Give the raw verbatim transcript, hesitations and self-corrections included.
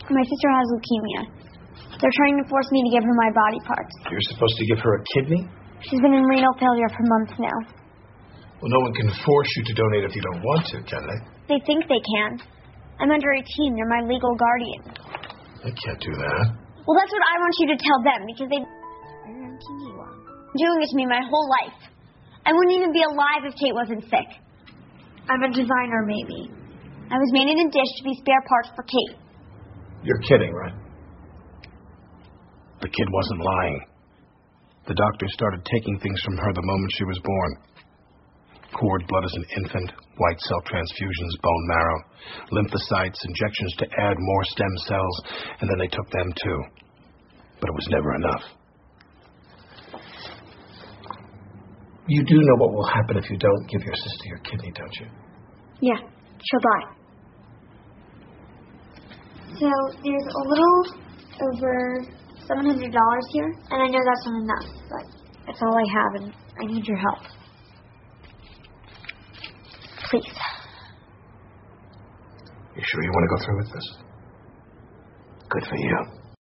My sister has leukemia. They're trying to force me to give her my body parts. You're supposed to give her a kidney? She's been in renal failure for months now. Well, no one can force you to donate if you don't want to, can they? They think they can. I'm under eighteen. They're my legal guardian. They can't do that. Well, that's what I want you to tell them, because they've been doing it to me my whole life. I wouldn't even be alive if Kate wasn't sick. I'm a designer, maybe. I was made in a dish to be spare parts for Kate. You're kidding, right? The kid wasn't lying. The doctor started taking things from her the moment she was born. Cord blood as an infant, white cell transfusions, bone marrow, lymphocytes, injections to add more stem cells, and then they took them too. But it was never enough. You do know what will happen if you don't give your sister your kidney, don't you? Yeah, she'll die. So there's a little over seven hundred dollars here, and I know that's not enough, but that's all I have, and I need your help. Please. You sure you want to go through with this? Good for you.